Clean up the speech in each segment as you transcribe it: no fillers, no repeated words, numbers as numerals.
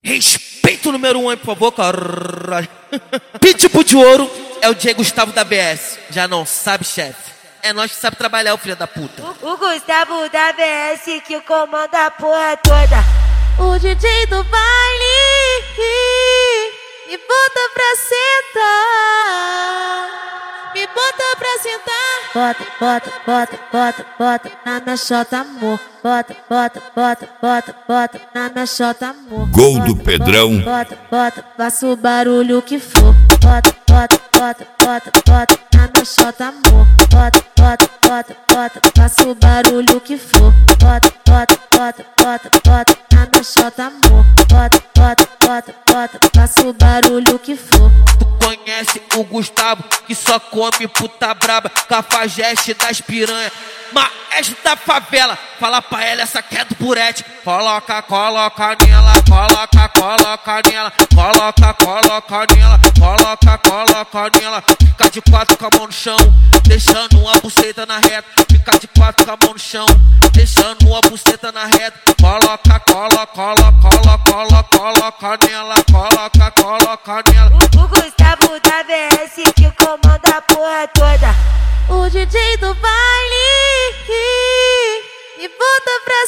Respeito o número 1 aí, por favor, caralho. Pitbull de ouro é o Diego Gustavo da BS. Já não sabe, chefe? É nós que sabe trabalhar, o filho da puta. O Gustavo da BS que comanda a porra toda. O DJ do baile me bota pra sentar. Me bota pra sentar. Bota, bota, bota, bota, bota na minha xota, amor. Bota, bota, bota, bota, bota na minha xota, amor. Gol do Pedrão. Bota, bota, faça o barulho que for. Bota, bota, bota, bota, bota na minha xota, amor. Bota, bota, bota, bota, faça o barulho que for. Bota, bota, bota, bota, bota na minha xota, amor. Bota, bota, bota, bota, faça o barulho que for. Tu conhece o Gustavo que só come puta braba, cafajeste das piranha, maestro da favela. Fala pra ela, essa que é do Burete. Coloca, coloca nela, coloca, coloca nela, coloca, coloca nela, coloca, coloca nela. Fica de quatro com a mão no chão, deixando uma buceta na reta. Fica de quatro com a mão no chão, deixando uma buceta na reta. Coloca, coloca, coloca, coloca, coloca nela, coloca, coloca nela. O Gustavo da BS que comanda a porra toda. O DJ do baile me bota pra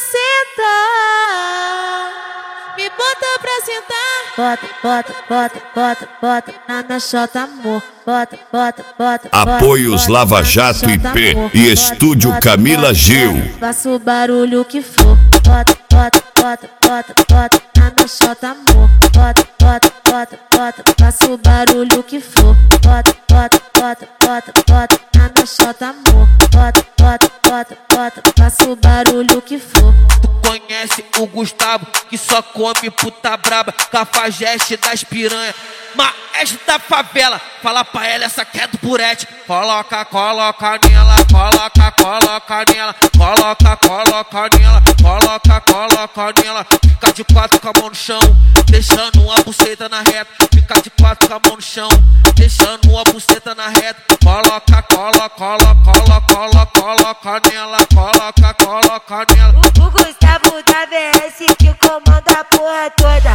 sentar. Me bota pra sentar. Bota, bota, bota, bota, bota na minha xota, amor. Bota, bota, bota. Apoios Lava Jato IP e Estúdio Camila Gil. Faça o barulho que for. Bota, bota, bota, bota, bota na minha xota, amor. Bota, bota, bota, bota, faça o barulho que for. Bota, bota, bota, bota, bota na minha xota, amor. Bota, bota, bota, bota, faça o barulho que for. Tu conhece o Gustavo que só come puta braba, cafajeste das piranha, maestro da favela. Fala pra ela, essa que é do Burete. Coloca, coloca nela, coloca, coloca nela, coloca, coloca nela, coloca, coloca nela. Fica de quatro com a mão no chão, deixando uma buceta na reta. Fica de quatro com a mão no chão, deixando uma buceta na reta. Coloca, coloca, coloca, coloca, coloca nela, coloca, coloca nela. O Gustavo da BS que comanda a porra toda.